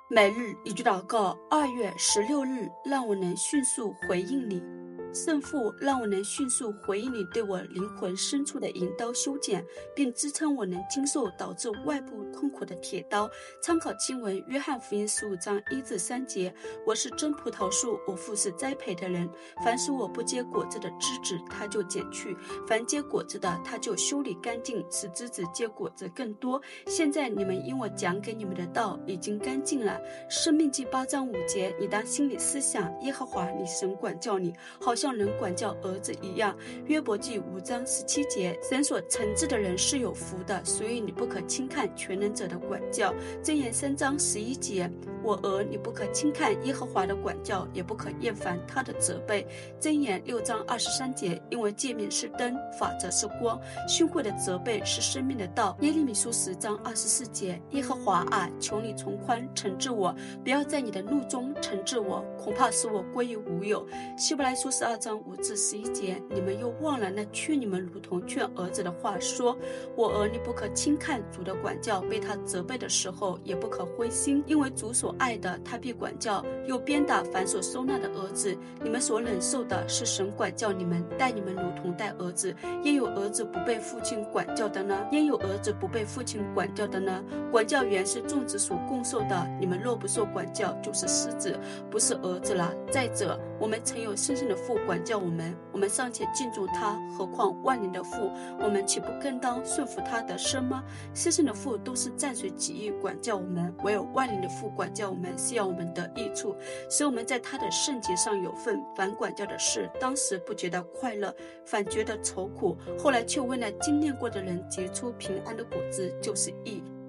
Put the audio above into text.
每日一句祷告，2月16日，让我能迅速回应你。圣父，让我能迅速回应你对我灵魂深处的引刀修剪，并支撑我能经受导致外部痛苦的铁刀。参考经文：约翰福音15章1至3节。我是真葡萄树，我父是栽培的人。凡使我不结果子的枝子，他就剪去；凡结果子的，他就修理干净，使枝子结果子更多。现在你们因我讲给你们的道已经干净了。申命记8章5节，你当心里思想，耶和华你神管教你，好像人管教儿子一样。约伯记5章17节，神所惩治的人是有福的，所以你不可轻看全能者的管教。箴言3章11节，我儿，你不可轻看耶和华的管教，也不可厌烦他的责备。箴言6章23节，因为诫命是灯，法则是光，训诲的责备是生命的道。耶利米书10章24节，耶和华啊，求你从宽惩治我，不要在你的怒中惩治我，恐怕使我归于无有。希伯来书12章5至11节，你们又忘了那劝你们如同劝儿子的话，说：我儿，你不可轻看主的管教，被他责备的时候也不可灰心，因为主所爱的，他必管教，又鞭打凡所收纳的儿子。你们所忍受的是神管教你们，待你们如同待儿子。焉有儿子不被父亲管教的呢？焉有儿子不被父亲管教的呢？管教原是众子所共受的，你们若不受管教，就是失子，不是儿子了。再者，我们曾有生身的父管教我们，我们尚且敬重他，何况万灵的父，我们岂不更当顺服他的生吗？生身的父都是暂随己意管教我们，唯有万灵的父管教我们，是要我们得益处，使我们在他的圣洁上有份。凡管教的事，当时不觉得快乐，反觉得愁苦，后来却为那经验过的人结出平安的果子，就是义。